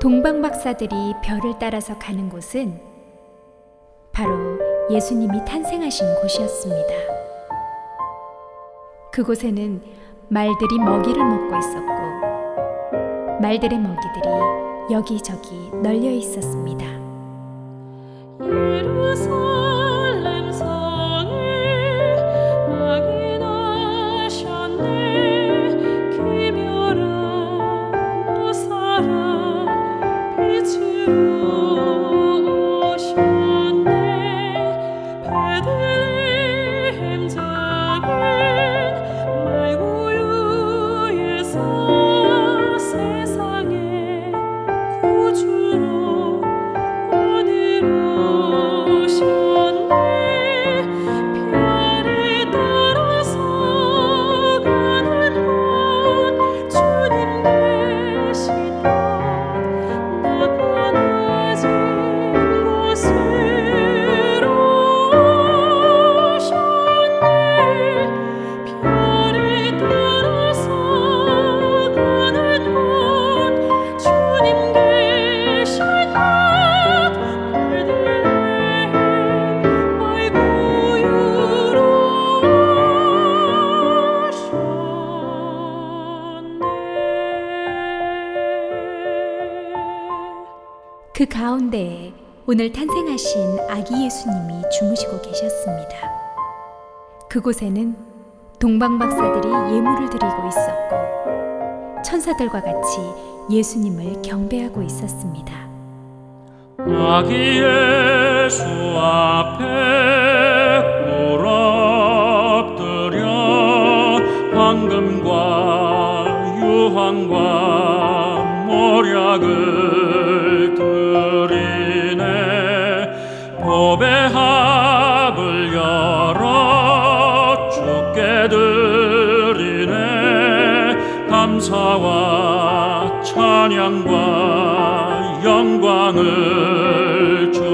동방 박사들이 별을 따라서 가는 곳은 바로 예수님이 탄생하신 곳이었습니다. 그곳에는 말들이 먹이를 먹고 있었고 말들의 먹이들이 여기저기 널려 있었습니다. 예루살렘 성에 아기 나셨네. 기묘한 보살아 빛으로 오셨네. 베들레헴 작은 말구유에서 세상에 구주로 오셨네. 별이 따라서 가는 곳 주님 계신 곳 나가나진 곳으로 오셨네. 별이 따라서 가는 곳 주님 계신 곳 그 가운데에 오늘 탄생하신 아기 예수님이 주무시고 계셨습니다. 그곳에는 동방 박사들이 예물을 드리고 있었고 천사들과 같이 예수님을 경배하고 있었습니다. 아기 예수 앞에 꿇어엎드려 황금과 유황과 모략을 드리네. 법의 합을 열어 주께 드리네. 감사와 찬양과 영광을